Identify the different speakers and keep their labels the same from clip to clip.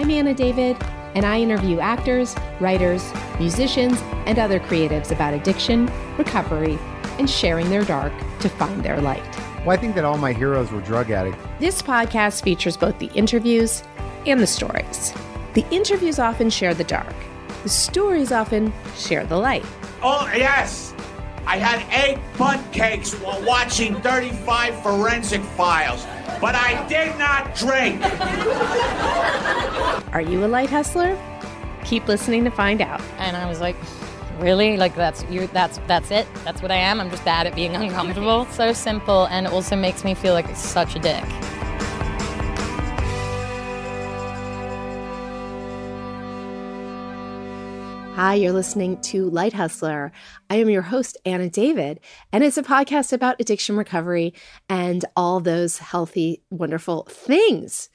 Speaker 1: I'm Anna David, and I interview actors, writers, musicians, and other creatives about addiction, recovery, and sharing their dark to find their light.
Speaker 2: Well, I think that all my heroes were drug addicts.
Speaker 1: This podcast features both the interviews and the stories. The interviews often share the dark. The stories often share the light.
Speaker 3: Oh, yes! I had 8 butt cakes while watching 35 Forensic Files, but I did not drink!
Speaker 1: Are you a light hustler? Keep listening to find out.
Speaker 4: And I was like, really? Like, that's it? That's what I am? I'm just bad at being uncomfortable? So simple, and it also makes me feel like such a dick.
Speaker 1: Hi, you're listening to Light Hustler. I am your host, Anna David, and it's a podcast about addiction recovery and all those healthy, wonderful things.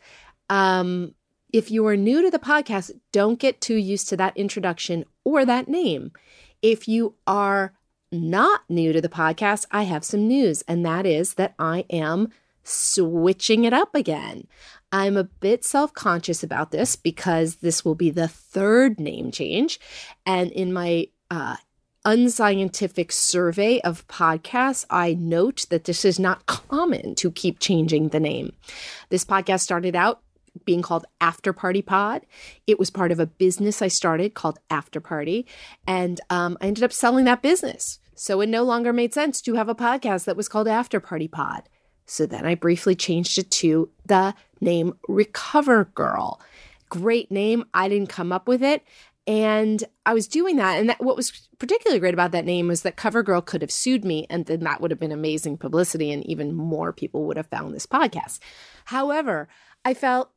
Speaker 1: If you are new to the podcast, don't get too used to that introduction or that name. If you are not new to the podcast, I have some news, and that is that I am switching it up again. I'm a bit self-conscious about this because this will be the 3rd name change. And in my unscientific survey of podcasts, I note that this is not common to keep changing the name. This podcast started out being called After Party Pod. It was part of a business I started called After Party. And I ended up selling that business. So it no longer made sense to have a podcast that was called After Party Pod. So then I briefly changed it to the name Recover Girl. Great name. I didn't come up with it. And I was doing that. And what was particularly great about that name was that CoverGirl could have sued me, and then that would have been amazing publicity, and even more people would have found this podcast. However, I felt,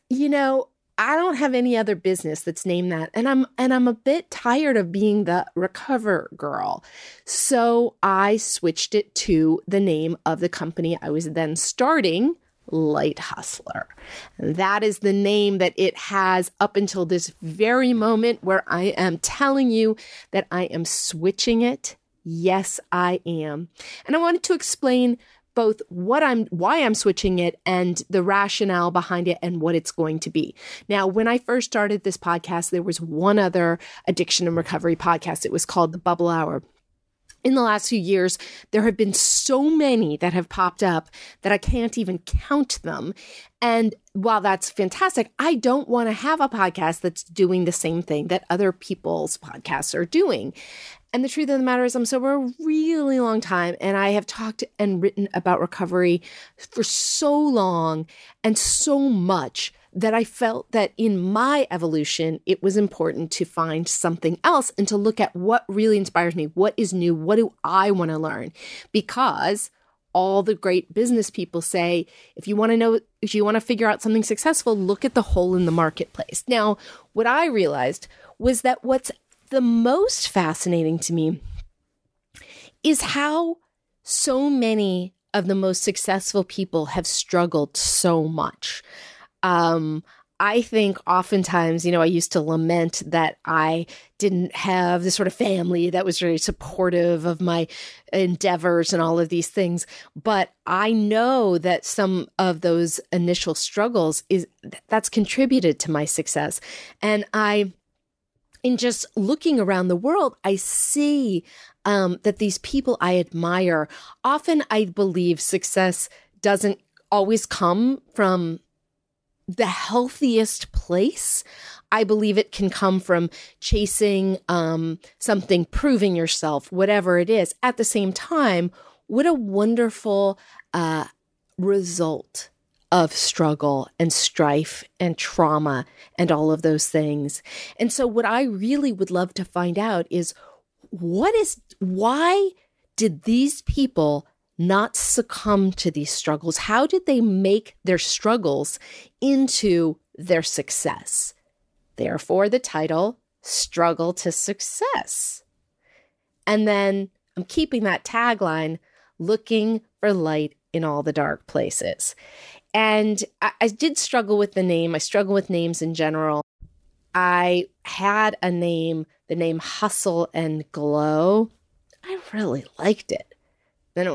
Speaker 1: I don't have any other business that's named that. And I'm a bit tired of being the Recover Girl. So I switched it to the name of the company I was then starting, Light Hustler. And that is the name that it has up until this very moment where I am telling you that I am switching it. Yes, I am. And I wanted to explain both why I'm switching it and the rationale behind it and what it's going to be. Now, when I first started this podcast, there was one other addiction and recovery podcast. It was called The Bubble Hour. In the last few years, there have been so many that have popped up that I can't even count them. And while that's fantastic, I don't want to have a podcast that's doing the same thing that other people's podcasts are doing. And the truth of the matter is I'm sober a really long time, and I have talked and written about recovery for so long and so much that I felt that in my evolution, it was important to find something else and to look at what really inspires me, what is new, what do I want to learn? Because all the great business people say, if you want to figure out something successful, look at the hole in the marketplace. Now, what I realized was that what's the most fascinating to me is how so many of the most successful people have struggled so much. I think oftentimes, I used to lament that I didn't have the sort of family that was very supportive of my endeavors and all of these things. But I know that some of those initial struggles that's contributed to my success. And in just looking around the world, I see that these people I admire, often I believe success doesn't always come from the healthiest place. I believe it can come from chasing something, proving yourself, whatever it is. At the same time, what a wonderful result of struggle and strife and trauma and all of those things. And so what I really would love to find out is why did these people not succumb to these struggles? How did they make their struggles into their success? Therefore, the title, Struggle to Success. And then I'm keeping that tagline, looking for light in all the dark places. And I did struggle with the name. I struggle with names in general. I had a name, the name Hustle and Glow. I really liked it. Then it was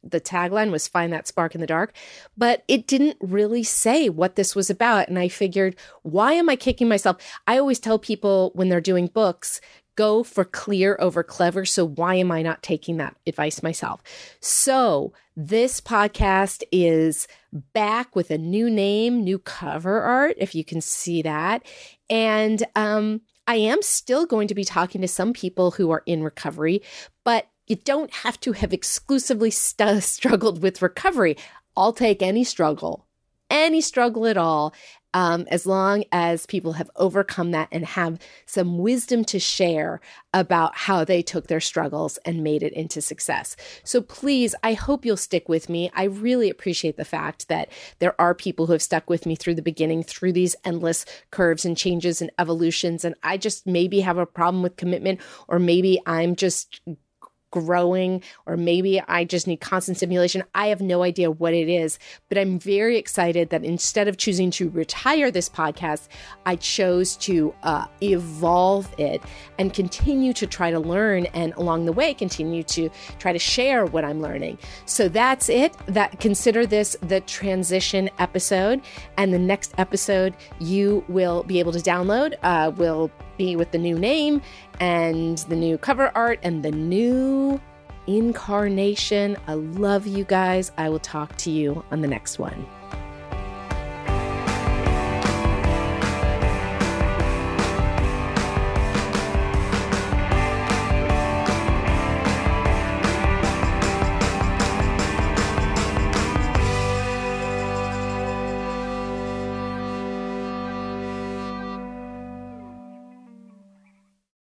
Speaker 1: the tagline was "Find That Spark in the Dark," but it didn't really say what this was about. And I figured, why am I kicking myself? I always tell people when they're doing books, go for clear over clever. So why am I not taking that advice myself? So this podcast is back with a new name, new cover art, if you can see that. And I am still going to be talking to some people who are in recovery, but you don't have to have exclusively struggled with recovery. I'll take any struggle at all, as long as people have overcome that and have some wisdom to share about how they took their struggles and made it into success. So please, I hope you'll stick with me. I really appreciate the fact that there are people who have stuck with me through the beginning, through these endless curves and changes and evolutions. And I just maybe have a problem with commitment, or maybe I'm just growing, or maybe I just need constant stimulation. I have no idea what it is, but I'm very excited that instead of choosing to retire this podcast, I chose to evolve it and continue to try to learn, and along the way, continue to try to share what I'm learning. So that's it. Consider this the transition episode, and the next episode you will be able to download will be with the new name and the new cover art and the new incarnation. I love you guys. I will talk to you on the next one.